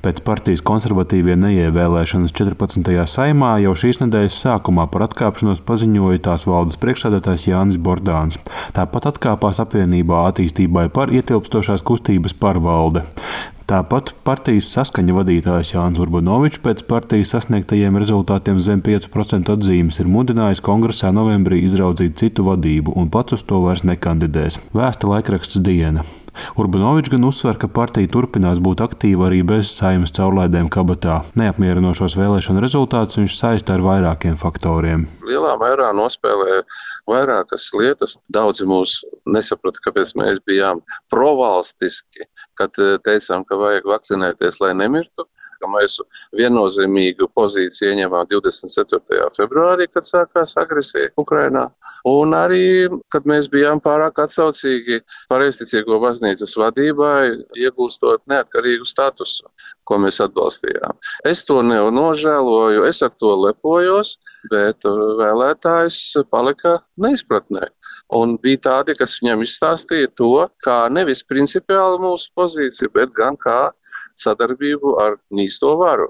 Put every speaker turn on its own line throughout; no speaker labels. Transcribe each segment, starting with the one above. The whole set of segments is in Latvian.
Pēc partijas konservatīvie neievēlēšanas 14. Saeimā jau šīs nedēļas sākumā par atkāpšanos paziņoja tās valdes priekšsēdētājs Jānis Bordāns. Tāpat atkāpās apvienībā Attīstībai par ietilpstošās kustības pārvalde. Tāpat partijas Saskaņa vadītājs Jānis Urbonovičs pēc partijas sasniegtajiem rezultātiem zem 5% atzīmes ir mudinājis kongresā novembrī izraudzīt citu vadību un pats uz to vairs nekandidēs. Vēsta laikraksts Diena. Urbonovičs gan uzsver, ka partija turpinās būt aktīva arī bez Saeimas caurlaidēm kabatā. Neapmierinošos vēlēšanu rezultātus viņš saista ar vairākiem faktoriem.
Lielā mērā nospēlē vairākas lietas. Daudzi mūs nesaprata, kāpēc mēs bijām provalstiski, kad teicām, ka vajag vakcinēties, lai nemirtu. Mēs viennozīmīgu pozīciju ieņēmām 24. februārī, kad sākās agresija Ukrainā. Un arī, kad mēs bijām pārāk atsaucīgi pareizticīgo baznīcas vadībai, iegūstot neatkarīgu statusu, ko mēs atbalstījām. Es to nožēloju, es ar to lepojos, bet vēlētājs palika neizpratnē. Un bija tādi, kas viņam izstāstīja to, kā nevis principiāli mūsu pozīciju, bet gan kā sadarbību ar nīsto varu.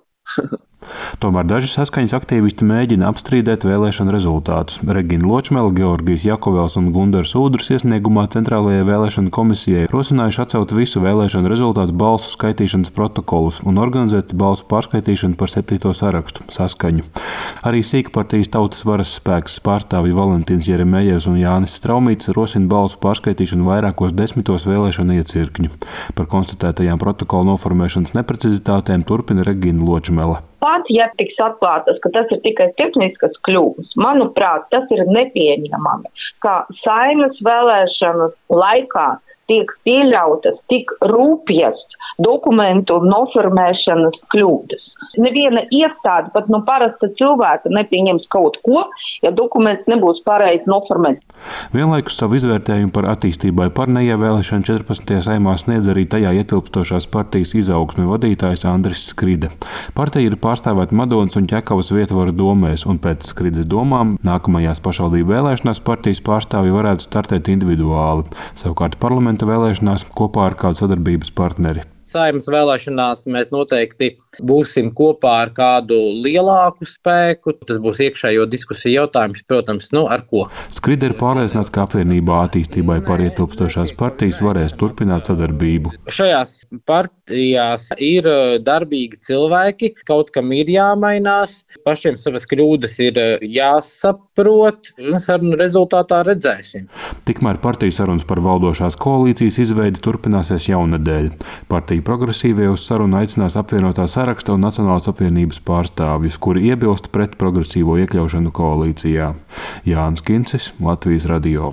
Tomēr daži Saskaņas aktīvisti mēģina apstrīdēt vēlēšanu rezultātus. Regina Ločmele, Georgijs Jakovels un Gundars Ūdrs iesniegumā Centrālajai vēlēšanu komisijai rosinājuši atcelt visu vēlēšanu rezultātu balsu skaitīšanas protokolus un organizēt balsu pārskaitīšanu par 7. sarakstu Saskaņu. Arī Sīkpartijas Tautas varas spēks pārstāvji Valentīns Jeremejevs un Jānis Straumītis rosina balsu pārskaitīšanu vairākos 10 vēlēšanu iecirkņu. Par konstatētajām protokolu noformēšanas neprecizitātēm turpina Regina Ločmele.
Pat, ja tiks atklātas, ka tas ir tikai tehniskas kļūdas, manuprāt, tas ir nepieņemami, ka Saeimas vēlēšanas laikā tiek pieļautas tik rūpjas dokumentu noformēšanas kļūdas. Neviena iestāde, pat no parasta cilvēka nepieņems kaut ko, ja dokuments nebūs pareizi noformēts.
Vienlaikus savu izvērtējumu par Attīstībai par neievēlēšanu 14. Saeimā sniedz arī tajā ietilpstošās partijas Izaugsme vadītājs Andris Skride. Partija ir pārstāvēta Madonas un Ķekavas vietvaru domēs, un pēc Skrides domām nākamajās pašvaldību vēlēšanās partijas pārstāvji varētu startēt individuāli, savukārt parlamenta vēlēšanās kopā ar kādu sadarbības partneri.
Saeimas vēlēšanās mēs noteikti būsim kopā ar kādu lielāku spēku. Tas būs iekšējo diskusiju jautājums, protams, ar ko.
Skride ir pārliecināts, ka apvienībā Attīstībai par ietilpstošās partijas varēs turpināt sadarbību.
Šajās partijās ir darbīgi cilvēki, kaut kam ir jāmainās, pašiem savas kļūdas ir jāsaprot, un sarunu rezultātā redzēsim.
Tikmēr partiju sarunas par valdošās koalīcijas izveidi turpināsies jaunadēļ. Partija progresīvie uz sarunu aicinās apvienotā saraksta un Nacionālās apvienības pārstāvjus, kuri iebilst pret progresīvo iekļaušanu koalīcijā. Jānis Kincis, Latvijas radio.